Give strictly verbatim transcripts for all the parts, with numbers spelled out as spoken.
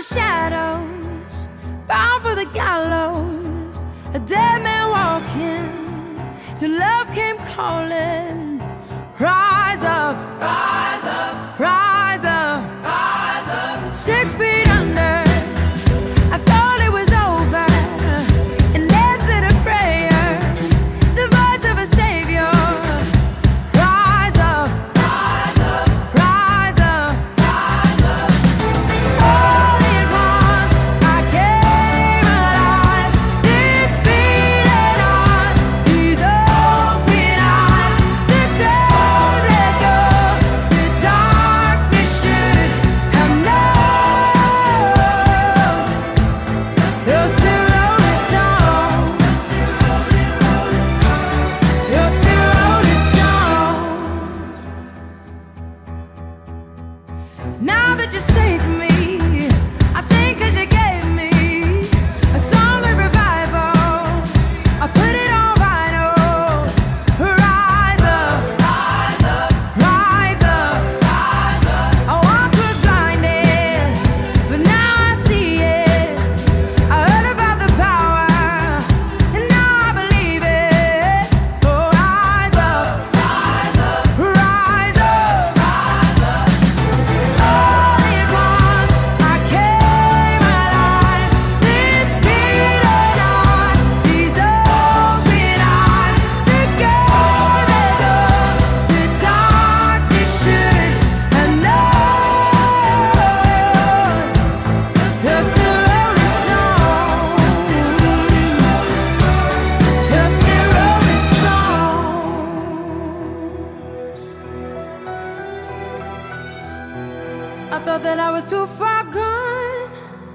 the shadows, bound for the gallows, a dead man walking, till love came calling. Rise up, rise up, rise up, rise up. Six feet under, I thought it was over, and answered a prayer, the voice of a savior. Rise up, rise up, rise up, rise up. All at once I came alive, this beating heart, these open eyes, the grave let go, the darkness should have known. You're still rolling stone, you're still rolling stone. Now that you saved me, I sing 'cause you gave me a song of revival. I put it on vinyl. Rise up, rise up, rise up, rise up. I once was blinded, but now I see it. I heard about the power, and now I believe it. Oh, rise up, rise up, rise up, rise up. All at once I came alive, this beating heart, these open eyes, the grave let go, the darkness should have known. You're still rolling stone, you're still rolling stone. I thought that I was too far gone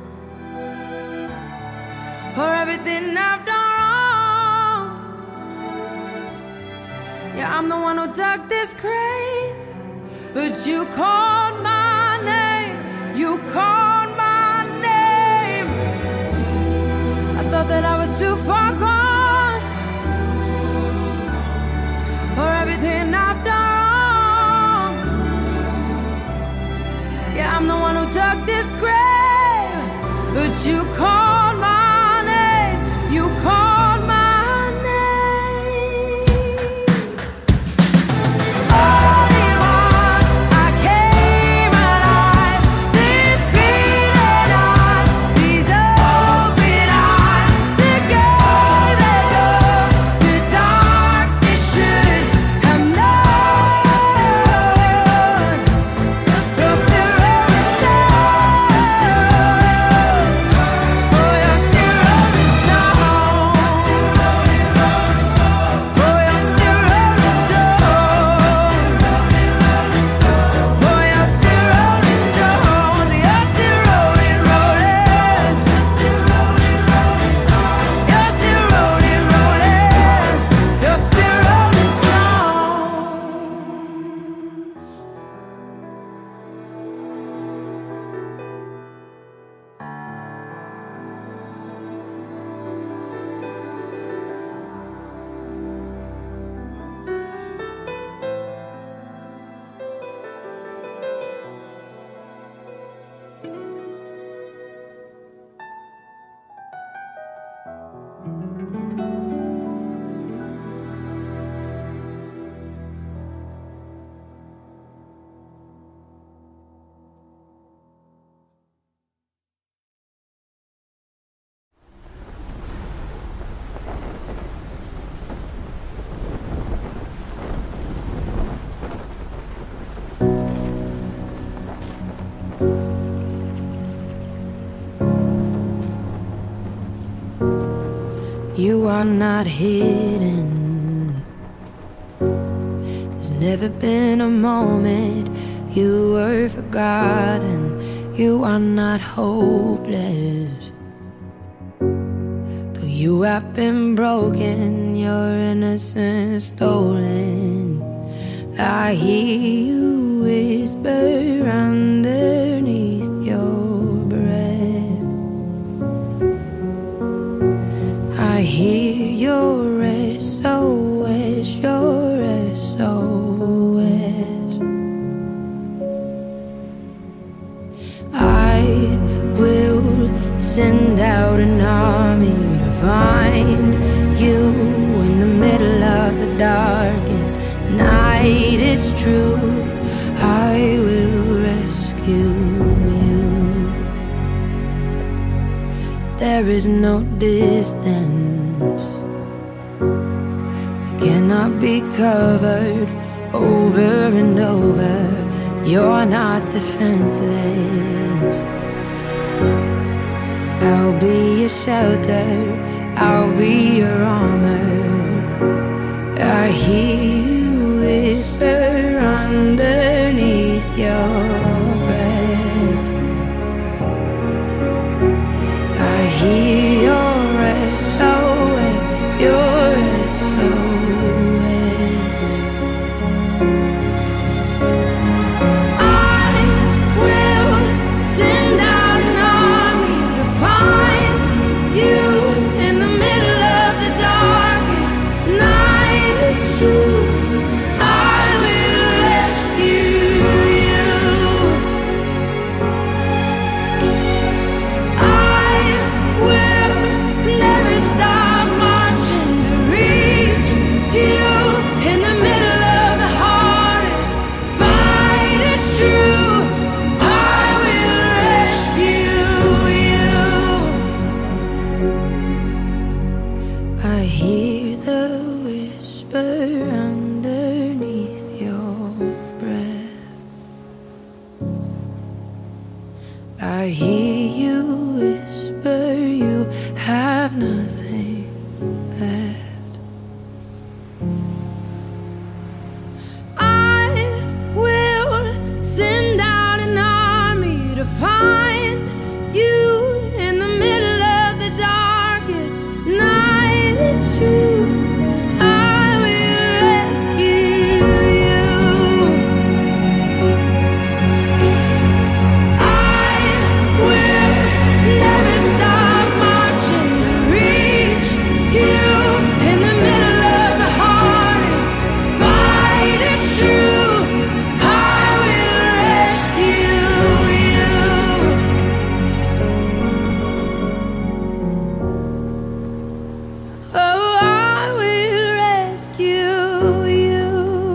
for everything I've done wrong. Yeah, I'm the one who dug this grave, but you called my name, you called my name. I thought that I was too far gone for everything I've done wrong. Yeah, I'm the one who dug this grave, but you called my name, you called my name. All at once I came alive, this beating heart, these open eyes, the grave let go, the darkness should have known. You're still rolling stone, oh, you're still rolling stone, oh, you're still rolling stone, oh, you're still rolling stone, you're still rolling, rolling, you're still rolling, rolling, you're still rolling You are not hidden. There's never been a moment you were forgotten. You are not hopeless. Though you have been broken, your innocence stolen, I hear you whisper underneath your breath. I hear your S O S, your S O S. I will true, I will rescue you. There is no distance that cannot be covered over and over. You're not defenseless. I'll be your shelter, I'll be your armor. I hear you whisper underneath your breath. I hear your S O S, your S O S. I will send out an army to find you in the middle of the darkest night. It's true, I will rescue you. I will never stop marching to reach you in the middle of the hardest fight. It's true, I will rescue you. I hear the whisper underneath your breath. I hear you whisper you have nothing left. I will send out an army to find you in the middle of the darkest night. It's true, I will rescue you. I will never stop marching to reach you in the middle of the hardest fight. It's true, I will rescue you. Oh, I will rescue you.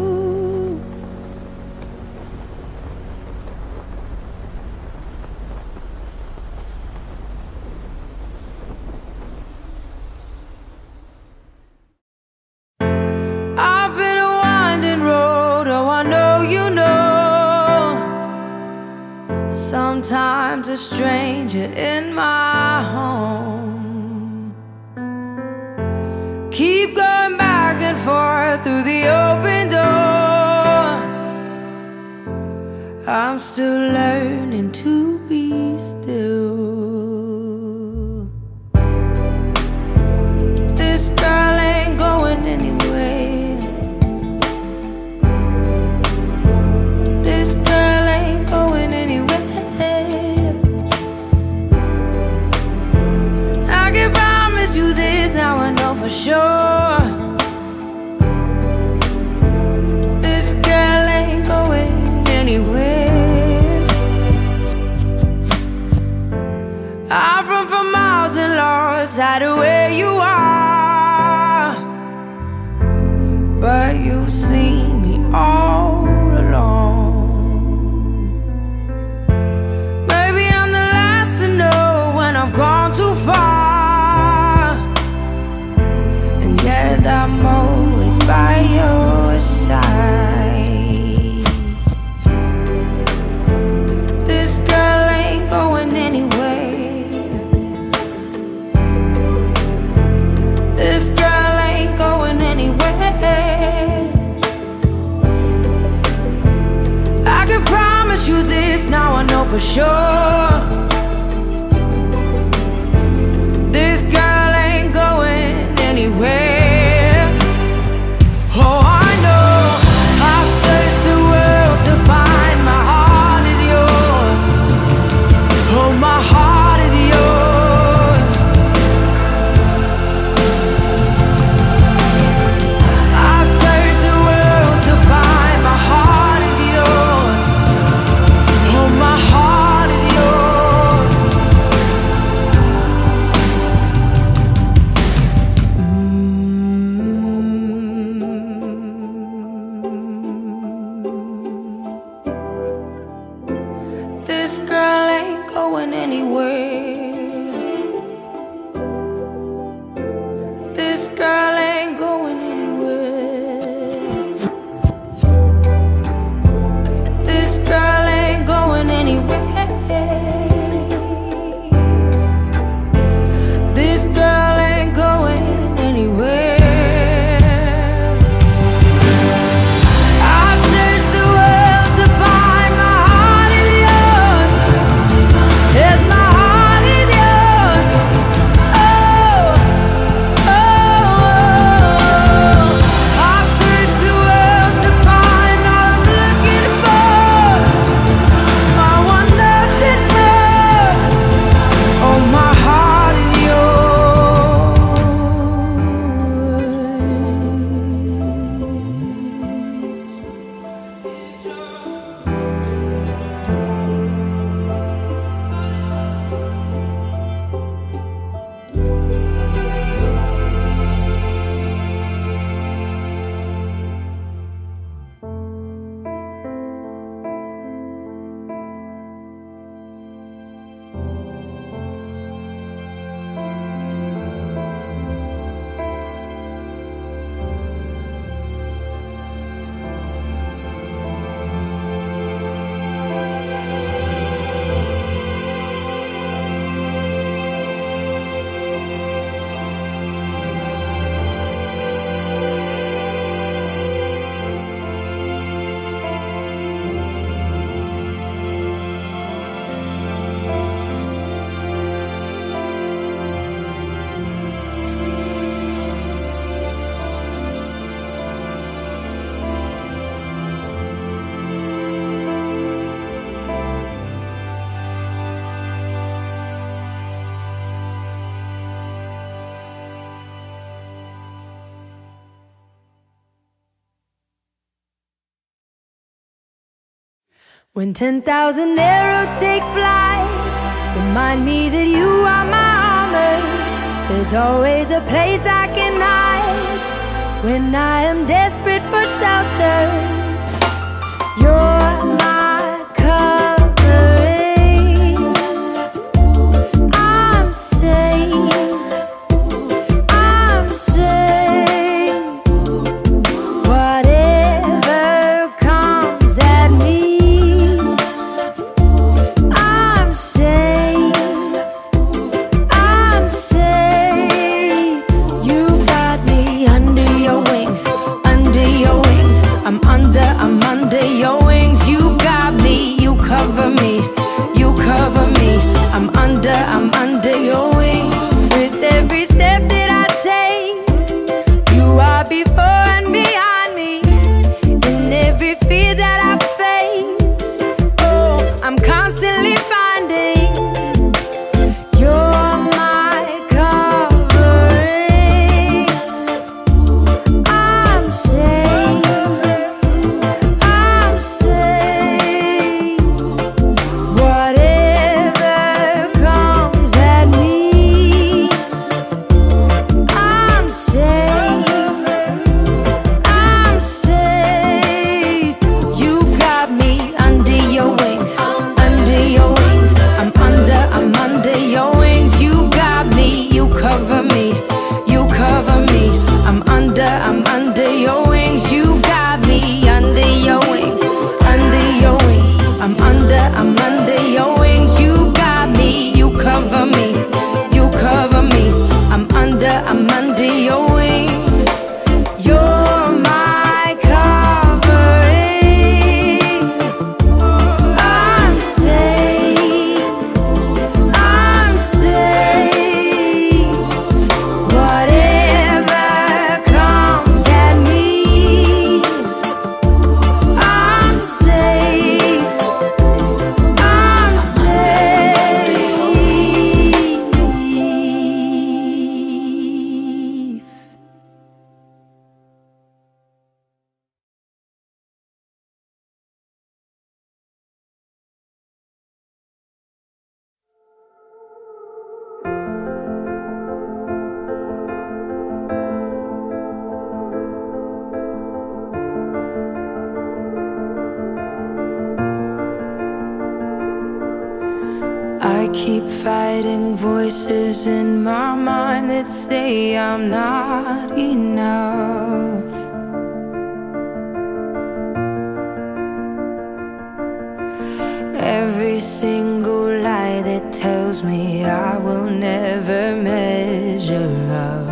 I've been a winding road, oh I know you know. Sometimes a stranger in my home. Keep going back and forth through the open door. I'm still learning to be still. This girl ain't going anywhere. This girl ain't going anywhere. I can promise you this, now I know for sure. This girl ain't going anywhere. I'm from for miles and lost out of where you are, but you've seen me all along. Maybe I'm the last to know when I've gone too far, and yet I'm always by your side. This girl ain't going anywhere. This girl ain't going anywhere. I can promise you this, now I know for sure. This girl ain't going anywhere. Oh, I know I've searched the world to find my heart is yours. Oh, my heart is yours. I've searched the world to find my heart is yours. Oh, my heart is yours. When ten thousand arrows take flight, remind me that you are my armor. There's always a place I can hide when I am desperate for shelter. You're my covering. I'm safe. I'm safe. Whatever comes at me, I'm safe. I'm safe. You got me under your wings, under your wings. I'm under, I'm under your wings. You got me, you cover me, you cover me. I'm under, I'm under your wings. With every step that I take, you are before and behind me. In every fear that I face, oh, I'm constantly finding you're my covering. I'm safe. I'm safe. Whatever comes at me, I'm safe. I'm safe. You got me under your wings, under your wings. I'm under, I'm under your wings. You got me, you cover me, you cover me. I'm under, I'm under your wings. You got me under your wings, under your wings. I'm under, I'm under your wings. You got me, you cover me, you cover me. I'm under, I'm under your wings. You're my covering. I'm safe. I'm safe. Whatever comes at me, I'm safe. I'm safe. I keep fighting voices in my mind that say I'm not enough. Every single lie that tells me I will never measure up.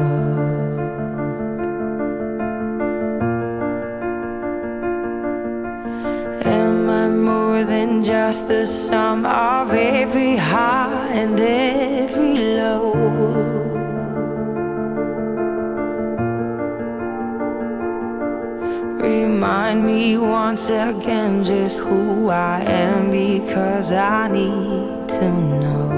Am I more than just the sum of every high and every low? Remind me once again just who I am, because I need to know.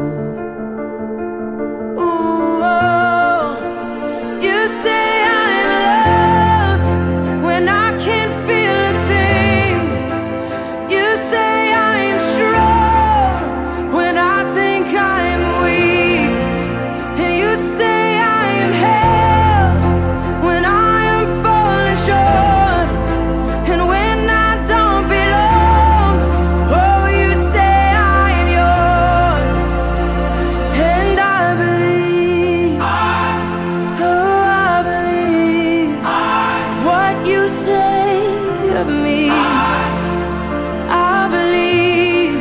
Ooh, oh, you say I'm loved when I can't feel a thing. You say I'm strong when I think I'm weak. And you say I am held when I am falling short. And when I don't belong, oh, you say I am yours. And I believe, oh, I believe what you say of me. I believe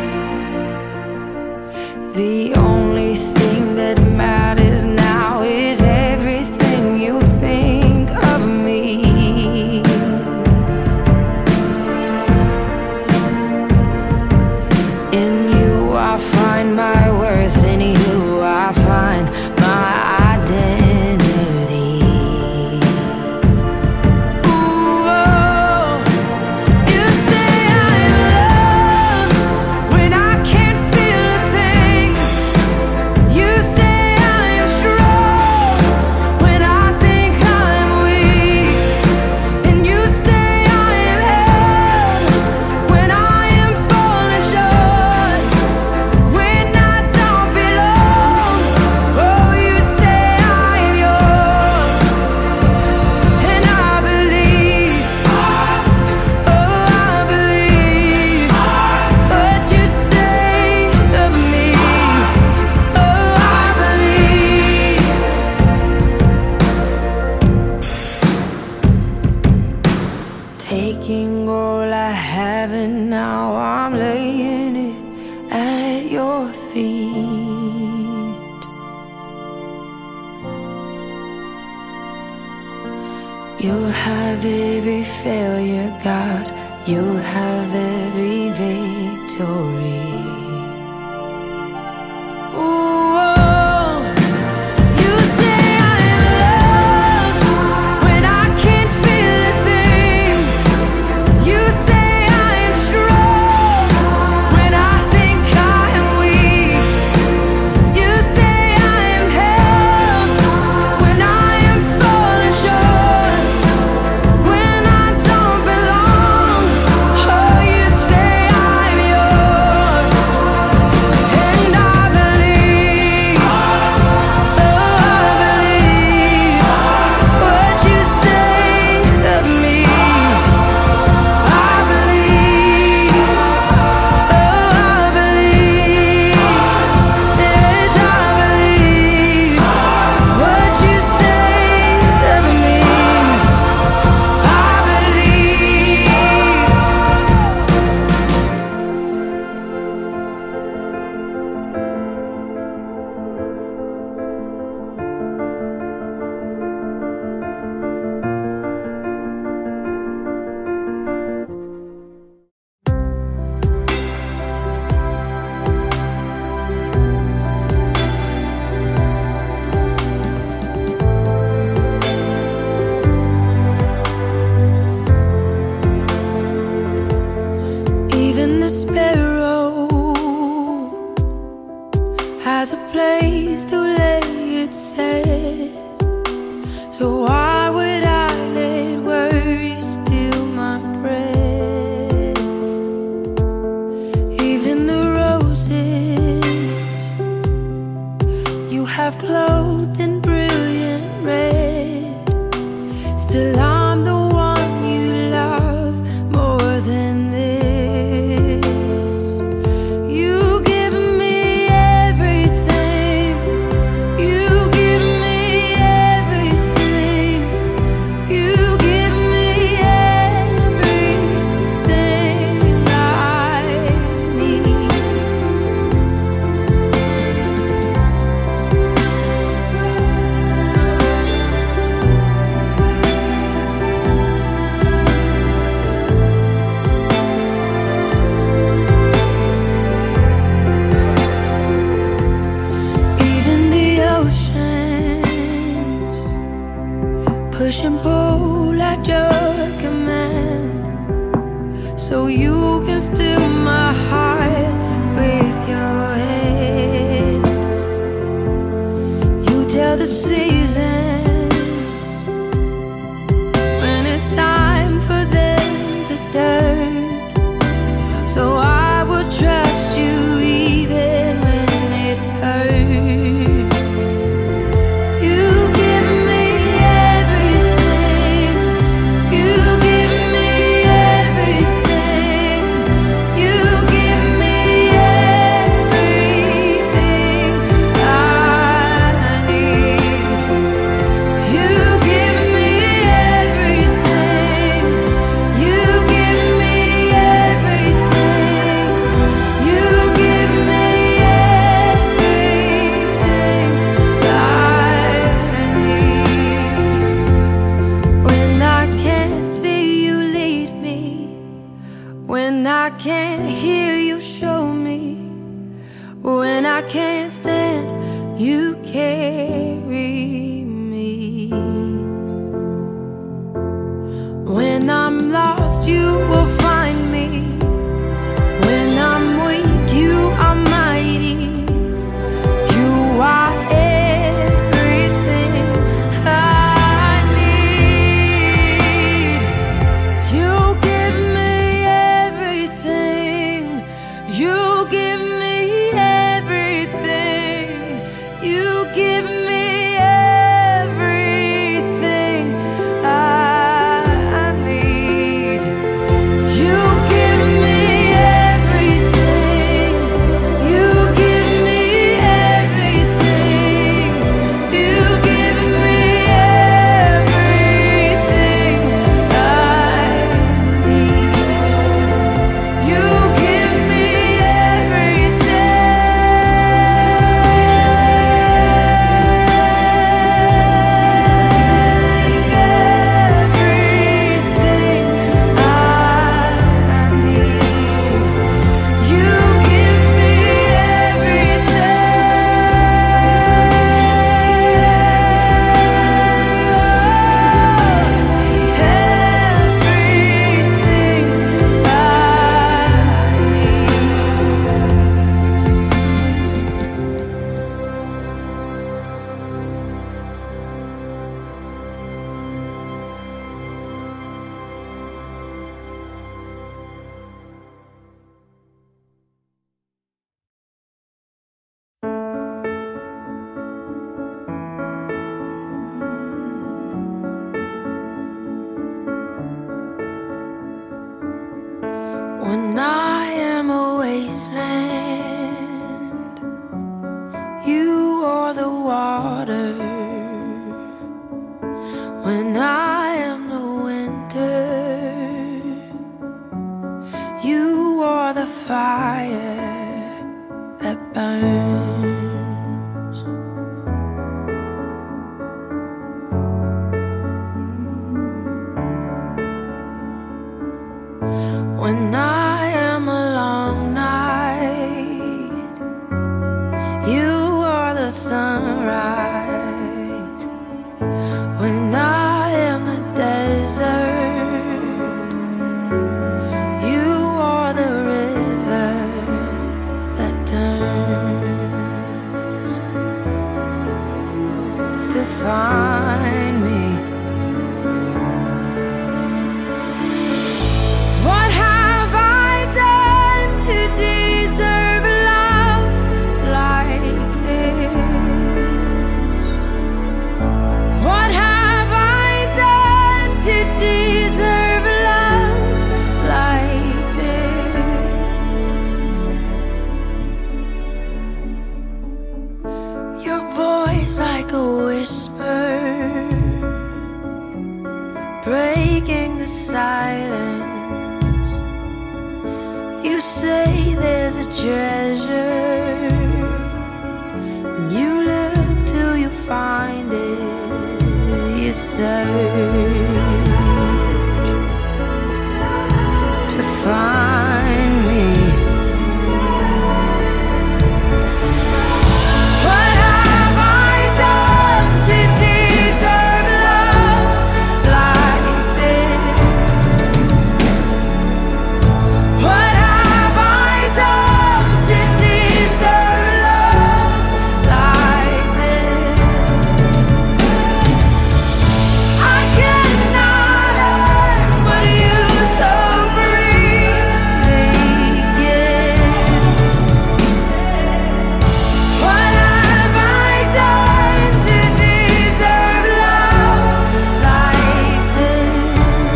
the only thing that matters now is everything you think of me. In you I find my worth, in you I find my identity. Ooh, oh, giving all I have, and now I'm laying it at your feet. You'll have every failure, God. You'll have every victory. Has a place to lay its head, so why would I let worry steal my breath? Even the roses you have clothed in brilliant red, still I'm the one you love more than this. You give me everything, you give me everything, you give me everything I need. Push and pull at your command, so you can steal my heart with your hand. You tell the seasons when it's time for them to turn, so I will trust you even when it hurts. You give me when I can't hear you show me, when I can't stand, you carry me. When I'm lost, you will find me. When I'm weak, you are mighty. You are everything I need. You give me everything, you give me everything, you give me everything I need. When I am a wasteland, you are the water. When I am the winter, you are the fire that burns. When I am a long night, you are the sunrise. When I am a desert, you are the river that turns to find me. What have I done to deserve love like this? What have I done to deserve love like this? Your voice like a whisper, breaking the silence. You say there's a treasure, and you look till you find it. You search to find me. What have I done to deserve love like this? What have I done to deserve love like this? I cannot hurt but you so freely give. What have I done to deserve love like this?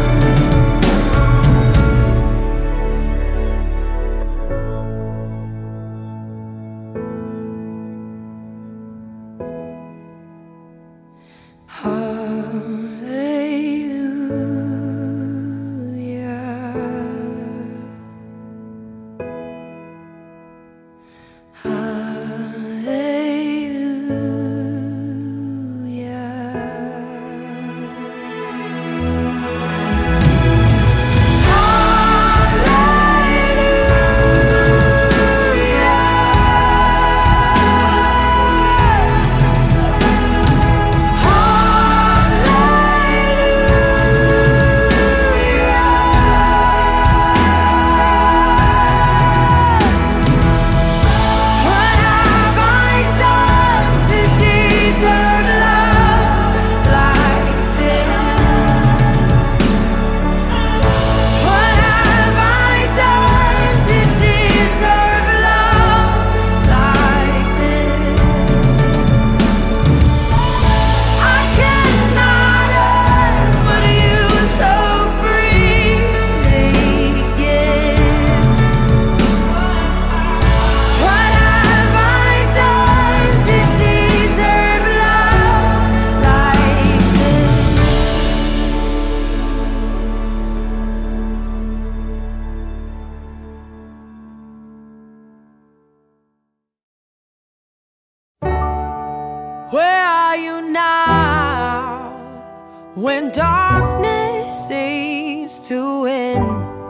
Where are you now when darkness seems to win?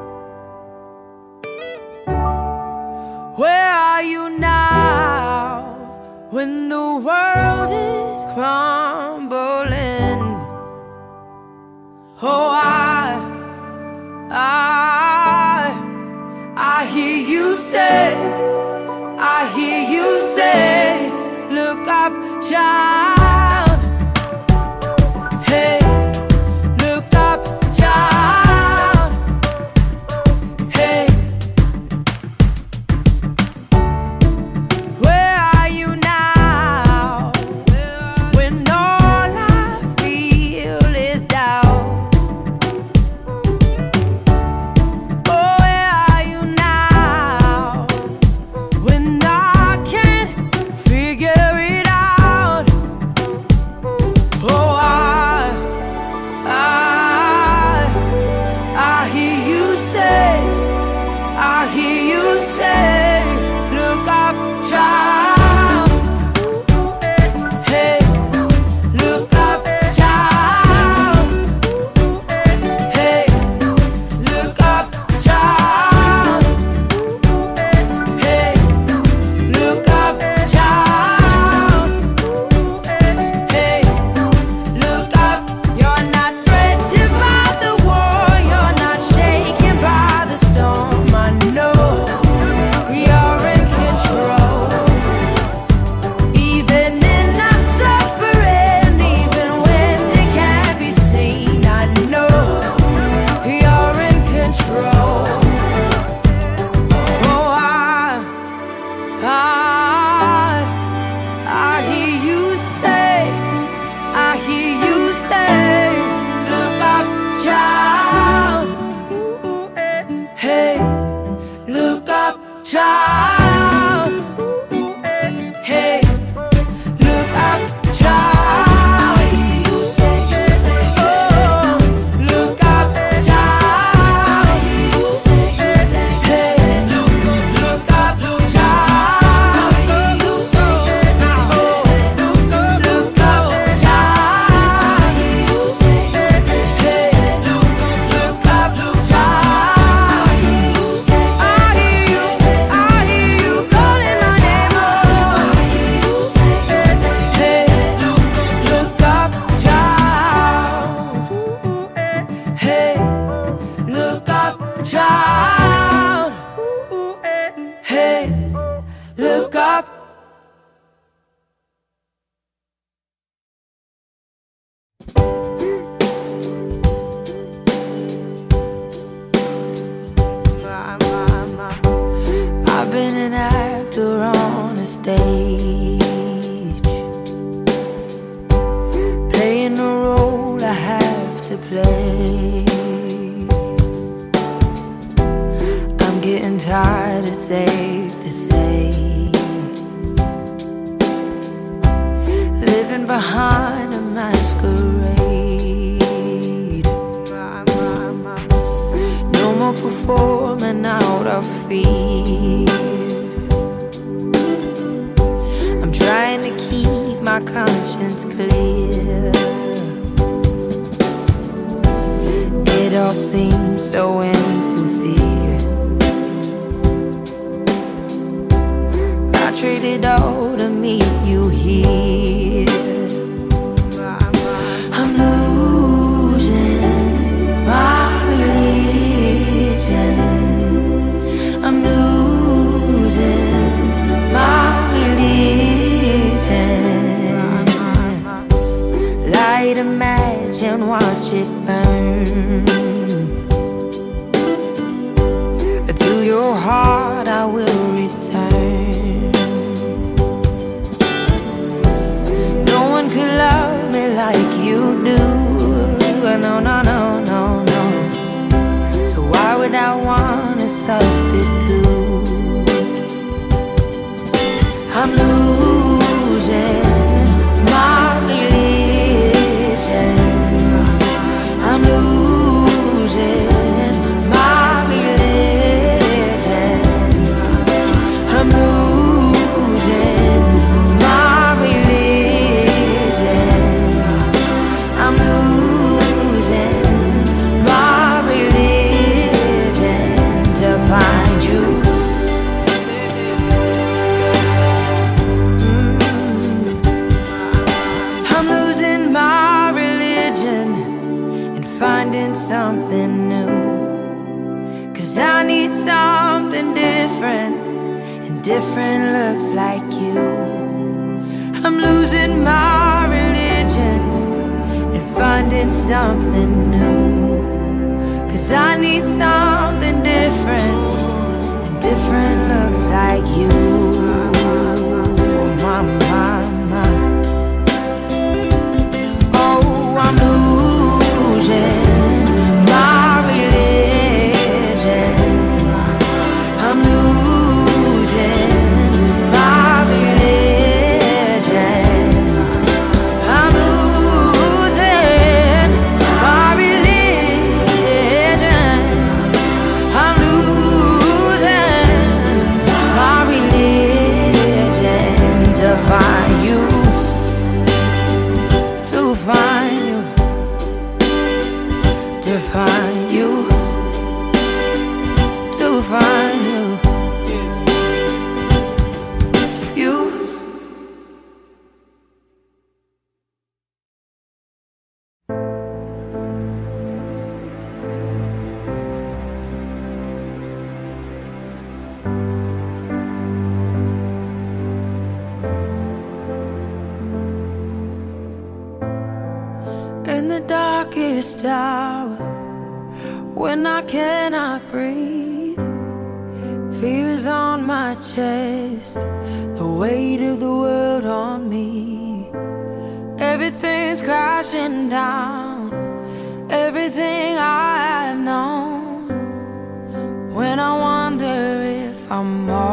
Where are you now when the world is crumbling? Oh, I, I, I hear you say, I hear you say, look up, child. Hey, look up, child. Hey, where are you now when all I feel is doubt? Oh, where are you child. Hey, look up, child. Child, hey, look up. I've been an actor on a stage, playing the role I have to play. Getting tired, it's safe to say, living behind a masquerade. No more performing out of fear. I'm trying to keep my conscience clear. It all seems so insincere. Traded all to meet you here. I'm losing my religion. I'm losing my religion. Light a match and watch it burn. To your heart I will return. Could love me like you do. No, no, no, no, no. So why would I want a substitute? I'm losing my religion. I'm losing my religion. I'm losing my religion. I'm losing my religion to find you. Mm. I'm losing my religion and finding something new. 'Cause I need something different, and different looks like you. I'm losing my religion and finding something new. 'Cause I need something different, and different looks like you. My, my, my. Oh, I'm losing my religion. I'm losing my religion. I'm losing my religion. I'm losing my religion to find you, to find you, to find you, to find you, you. In the darkest hour, when I cannot breathe, fear is on my chest, the weight of the world on me. Everything's crashing down, everything I've known. When I wonder if I'm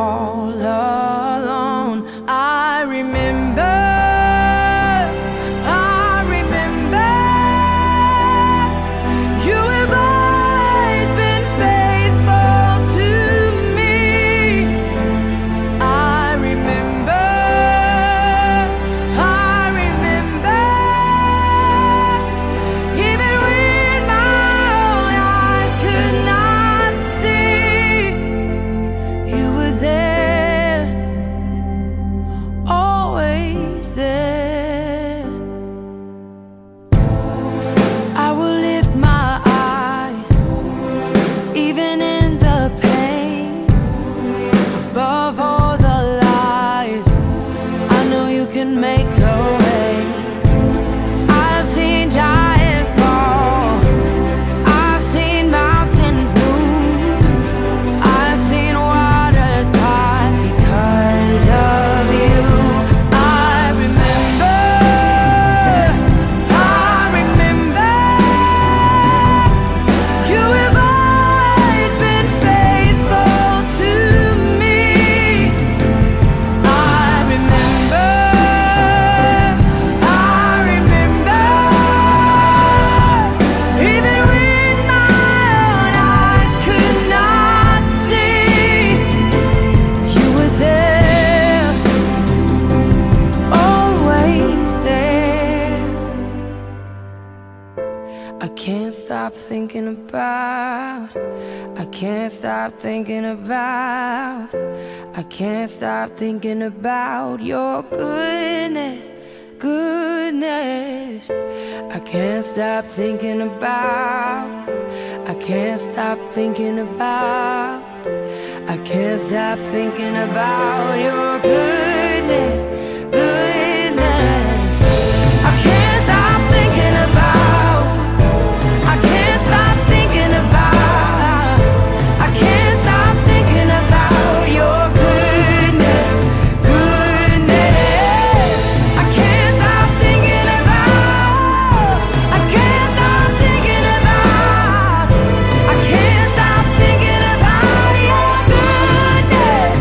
stop thinking about, I can't stop thinking about, I can't stop thinking about your goodness, goodness. I can't stop thinking about, I can't stop thinking about, I can't stop thinking about your goodness, goodness. I can't stop thinking about, I can't stop thinking about, I can't stop thinking about your goodness, goodness. I can't stop thinking about, I can't stop thinking about, I can't stop thinking about your goodness,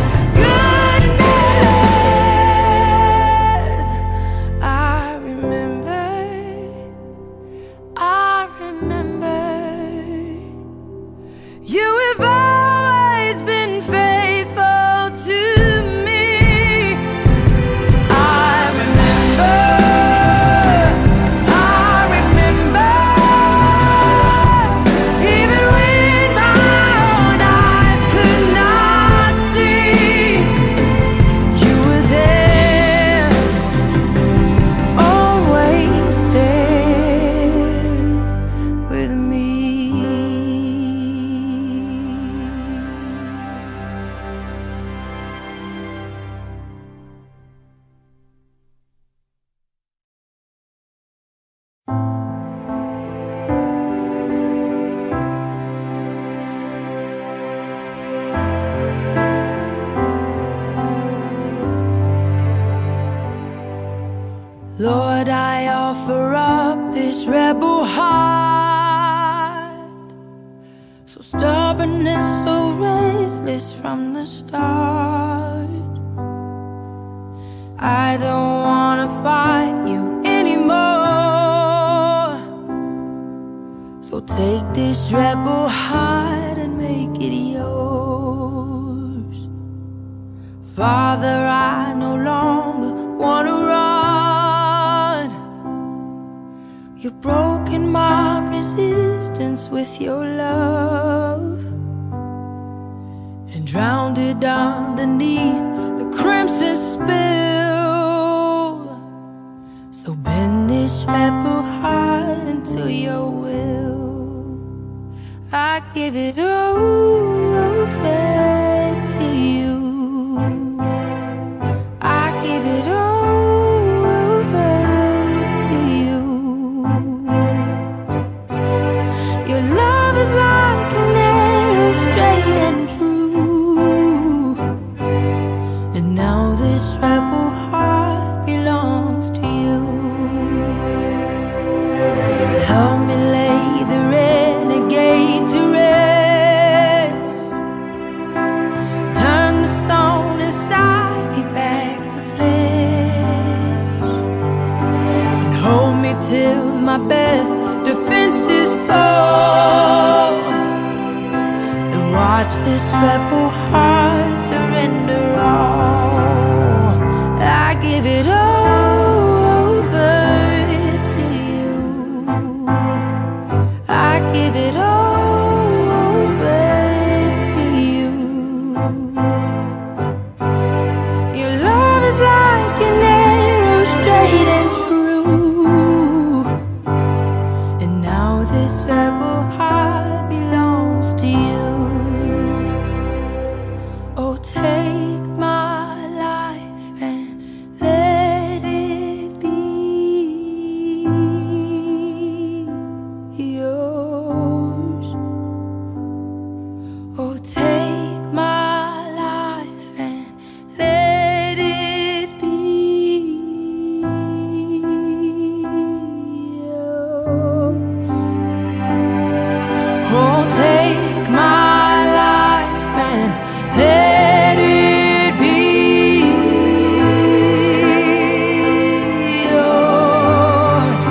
goodness. I remember, I remember, you have always been faithful to me. I remember, I remember, even when my own eyes could not see, you were there, always there with me. Lord, I offer up this rebel heart, so stubborn and so restless from the start. I don't wanna fight you anymore, so take this rebel heart and make it yours. Father, I no longer wanna run. You've broken my resistance with your love and drowned it underneath the crimson spill. So bend this rebel heart into your will. I give it over to you. I give it over to you. Your love is like an arrow, straight and true. And now this rebel heart belongs to you. Help me lay the renegade to rest. Turn the stone inside me back to flesh. And hold me till my best defenses fall. And watch this rebel heart surrender all. I give it over to you. I give it over to you. Your love is like an arrow, straight and true. And now this rebel heart belongs to you. Oh, take my life and let it be yours. Oh, take my life and let it be yours. Oh, take my life and let it be yours.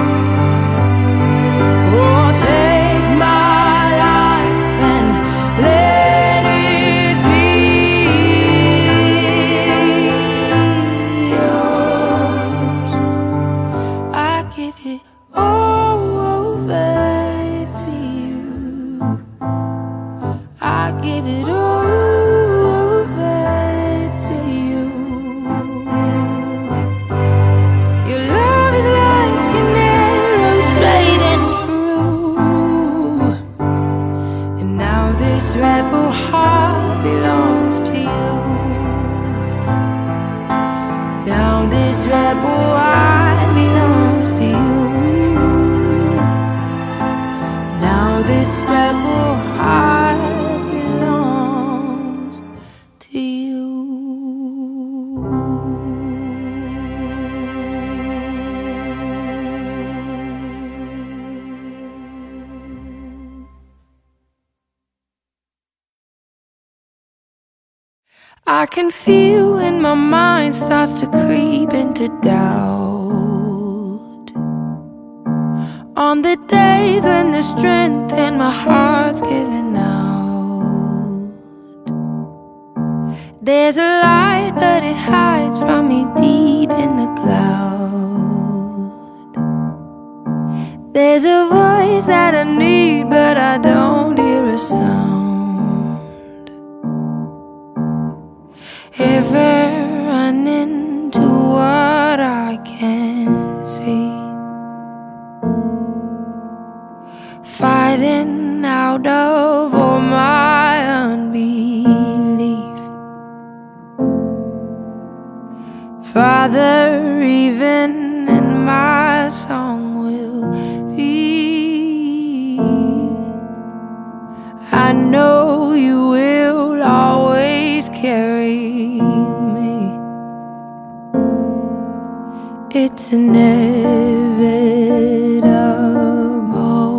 Oh, take my life and let it rebel heart belongs to you. Now this rebel heart belongs to you. Now this rebel heart belongs to you. I can feel when my mind starts to creep into doubt. On the days when the strength in my heart's giving out. There's a light, but it hides from me deep in the cloud. There's a voice that I need, but I don't hear a sound. Ever run into what I can't see, fighting out of all my unbelief. Father, even in my song will be, I know you will always carry me. It's inevitable.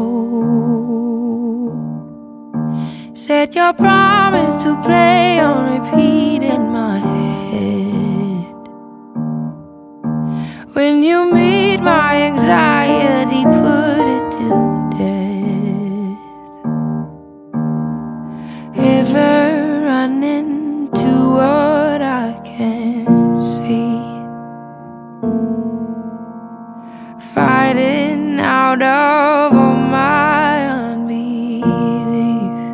Set your promise to play on repeat in my head. When you meet my anxiety, put it to death. Ever run into what I can't see, fighting out of all my unbelief.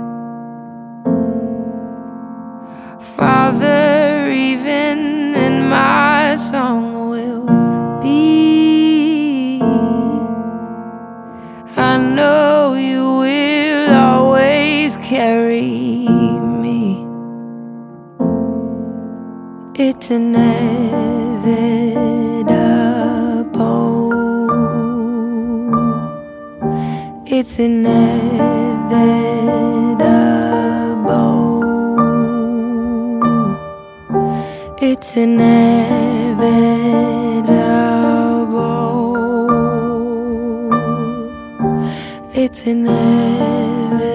Father, even in my song will be, I know you will always carry me. It's inevitable. It's inevitable. It's inevitable. It's inevitable.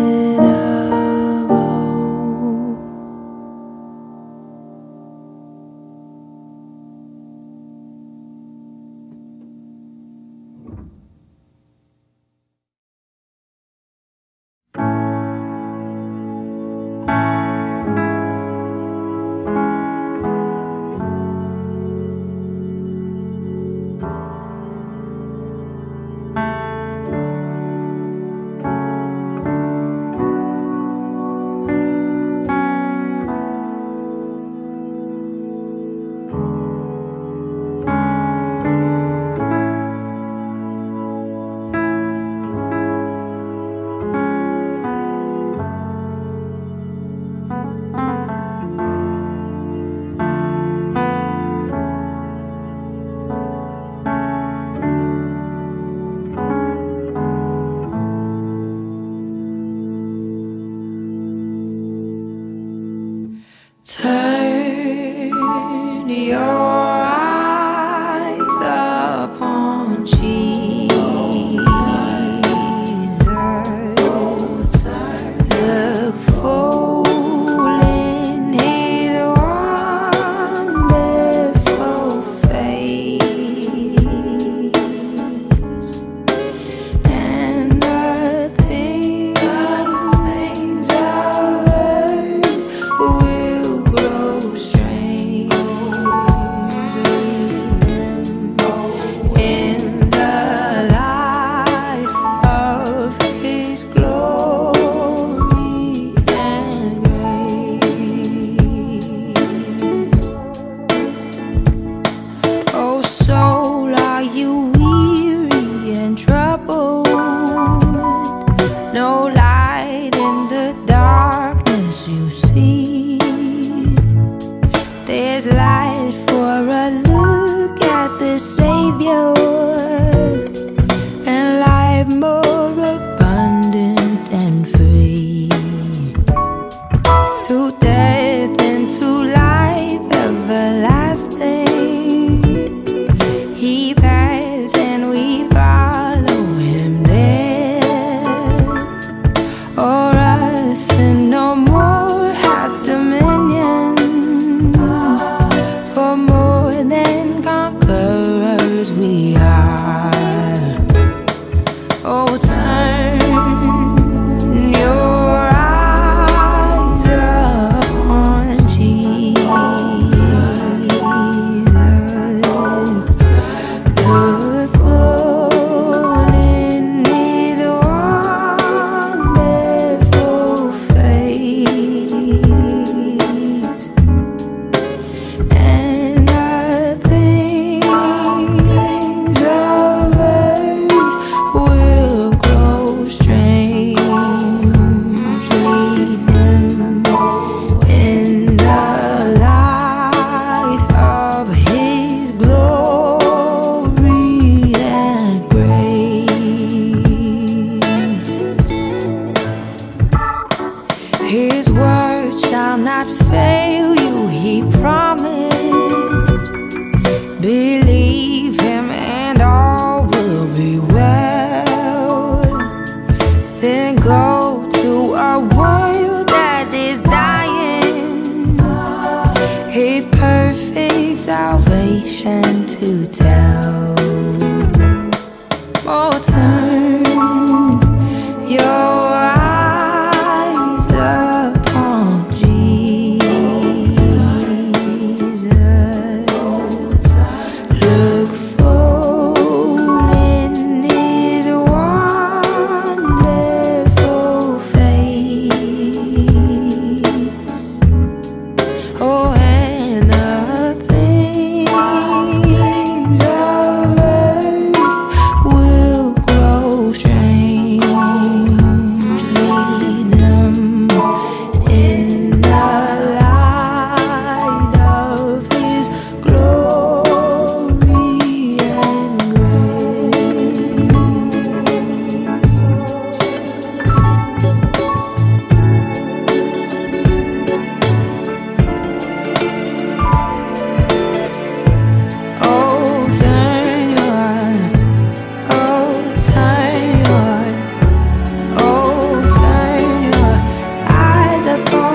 Turn your eyes upon Jesus. Look full in His wonderful face, and the things of earth will grow strange. word shall not fail you, he promised. Believe him and all will be well. Then go to a world that is dying, his perfect salvation to tell. Oh, turn your eyes upon Jesus. Look full in his wonderful face. Oh, and the things of earth will grow strangely dim in the light of his glory and grace. Oh, turn your, oh, turn your, oh, turn your eyes upon